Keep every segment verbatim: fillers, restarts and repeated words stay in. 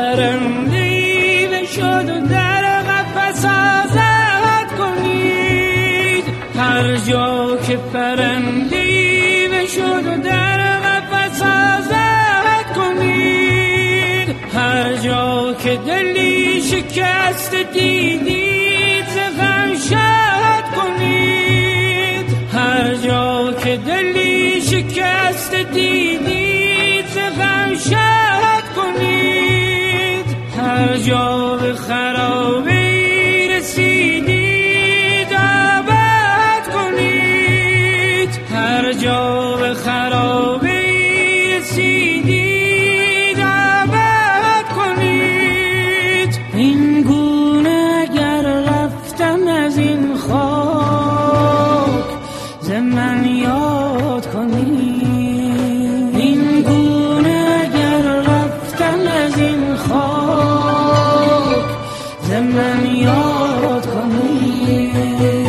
پرنده‌ای بشد و در قفس آزاد کنید. هر جا که پرنده‌ای بشد و در قفس آزاد کنید. هر جا که دلی شکست دیدید ز غم شاد کنید. هر جا که دلی شکست دیدید ز غم شاد کنید. هر جا به خرابی رسیدید آباد کنید. هر جا به خرابی رسیدید آباد کنید. این گونه اگر رفتم از این خاک ز من یاد کنید. این گونه اگر رفتم از این خاک ز من یاد کنید.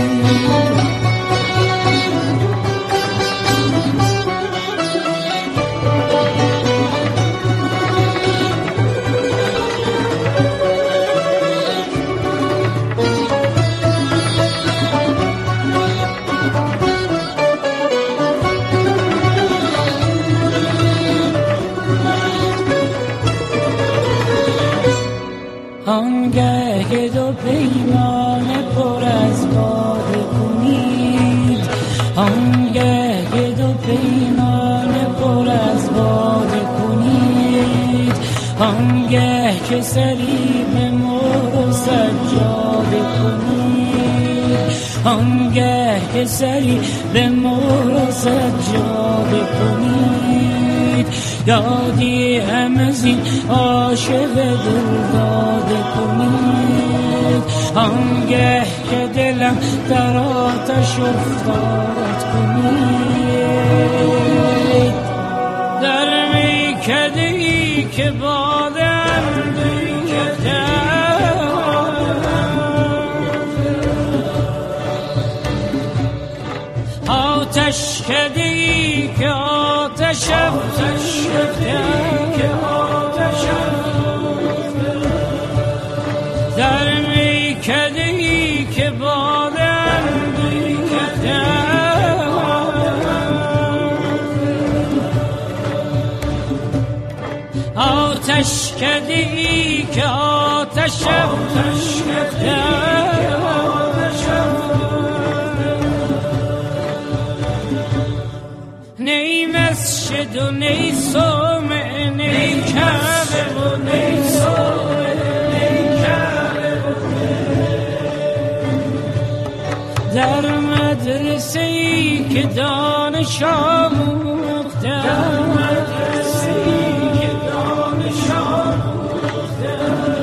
آنگه که دو پیمانه پر از باده کنید. آنگه که دو پیمانه پر از باده کنید. آنگه که سری به مهر و سجاده کنید. آنگه که سری به مهر و سجاده کنید. یادی هم از این عاشق دل داده کنید. آنگه که دلم در آتش افتاد کنید. در میکده‌ای که بادم دیده آتش کده‌ای که آتش آتش کده‌ای که آتش در میکده‌ای که بادم دیده آتش کده‌ای که آتش آتش کده‌ای که آتش نی مسجد و نی صومعه نی کعبه و نی صومعه نی کعبه در مدرسه ای که دانش آموخته در مدرسه ای که دانش آموخته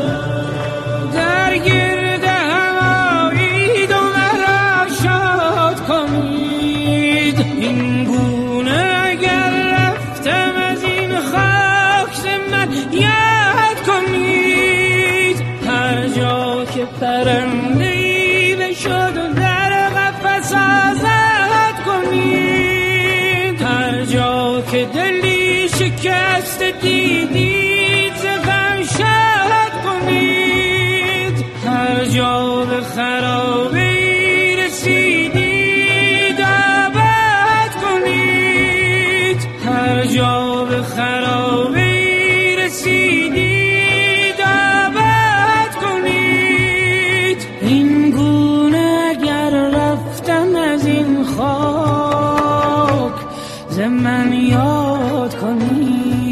در گرد هم آیید و مرا شاد کنید. این گونه اگر رفتم از این خاک ز من یاد کنید. هر جا که پرنده‌ای بشد و در قفس آزاد کنید. هر جا که دلی شکست دیدید ز غم شاد کنید. هر جا به خرابی رسیدید آباد کنید. هر جا به خرابی رسیدید آباد کنید. این گونه اگر رفتم از این خاک ز من یاد کنید.